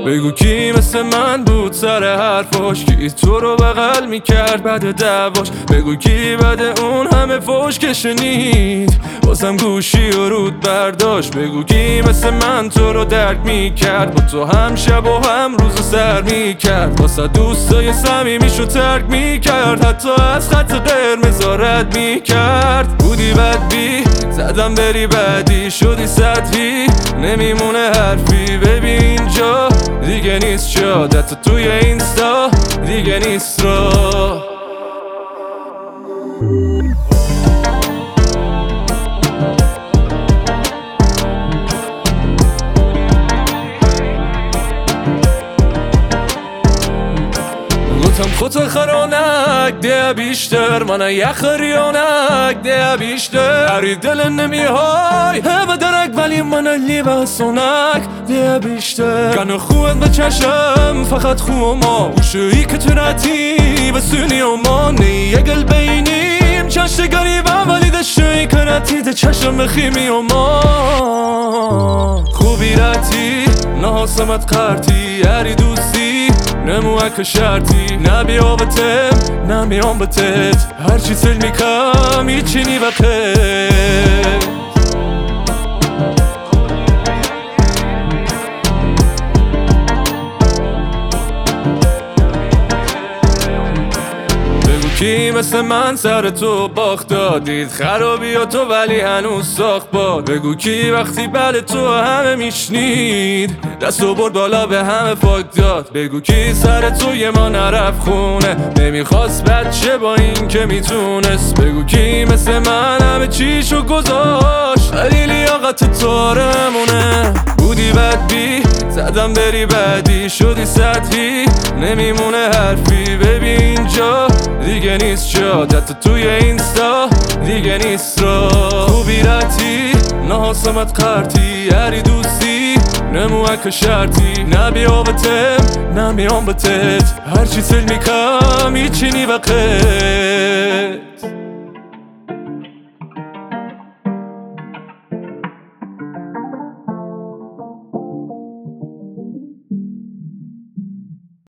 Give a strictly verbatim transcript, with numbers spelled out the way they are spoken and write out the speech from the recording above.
بگو کی مثل من بود سر حرفاش، کی تو رو بغل میکرد بعد دعواش. بگو کی بعد اون همه فوش که شنید واسم گوشی و رود برداشت. بگو کی مثل من تو رو درک میکرد، با تو هم شب و هم روز سر میکرد، واسه دوستای صمیمیشو ترک میکرد، حتی از خط قرمز رد میکرد. بودی بد بی زدم بری بعدی، شدی سطحی نمیمونه حرفی. ببین اینجا دیگه نیست جادت، توی اینستا دیگه نیست را. گفتم خود خرانک ده بیشتر، من یخ ریانک ده بیشتر. هری دل نمیهای همه درک ولی من لیوه سونک ده بیشتر. کنه خوبت به چشم فقط خوب ما وشویی که تو رتی بسونی و ما نیه گل بینیم چشت گریبم ولی دشویی که رتی ده چشم بخیمی و ما خوبی رتی ناسمت قرتی هری دوستی نموه که شرطی نبیا بتم نمیام بتت هرچی سل میکم ایچی نی بخیر. کی مثل من سر تو باخت دادید خرابی ها تو ولی هنوز ساخت باد. بگو کی وقتی بله تو همه میشنید دستو برد بالا به همه پاک داد. بگو کی سر تو یه ما نرفت خونه نمیخواست بچه با این که میتونست. بگو کی مثل من همه چیشو گذاشت ولی لیاقت تارمونه. بودی بد بی زدم بری بعدی، شدی سطحی نمیمونه حرفی. ببین اینجا دیگه نیست جادت، توی اینستا دیگه نیست را. خوبی رتی ناسمت قرتی هری دوستی نموه که شرطی نبیا بتم نمیام بتت هرچی سل میکم ایچی نی بخیر.